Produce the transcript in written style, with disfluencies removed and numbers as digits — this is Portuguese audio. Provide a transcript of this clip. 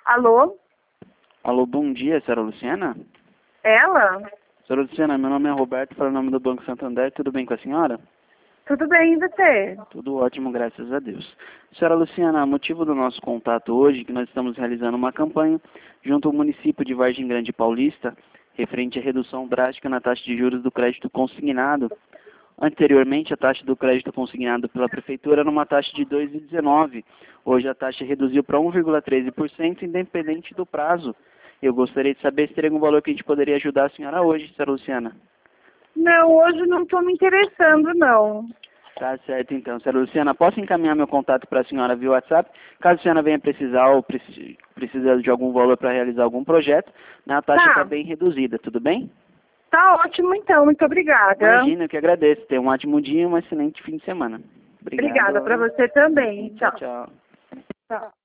Alô? Alô, bom dia, senhora Luciana? Ela? Senhora Luciana, meu nome é Roberto, falo em nome do Banco Santander, tudo bem com a senhora? Tudo bem, e você? Tudo ótimo, graças a Deus. Senhora Luciana, o motivo do nosso contato hoje é que nós estamos realizando uma campanha junto ao município de Vargem Grande Paulista, referente à redução drástica na taxa de juros do crédito consignado. Anteriormente, a taxa do crédito consignado pela Prefeitura era uma taxa de 2,19. Hoje a taxa reduziu para 1,13%, independente do prazo. Eu gostaria de saber se teria algum valor que a gente poderia ajudar a senhora hoje, senhora Luciana. Não, hoje não estou me interessando, não. Tá certo, então. Senhora Luciana, posso encaminhar meu contato para a senhora via WhatsApp? Caso a senhora venha precisar ou precisa de algum valor para realizar algum projeto, né, a taxa está bem reduzida, tudo bem? Tá ótimo, então. Muito obrigada. Imagina, eu que agradeço. Tenha um ótimo dia e um excelente fim de semana. Obrigado. Obrigada para você também. Tchau, Tchau. tchau. Tchau.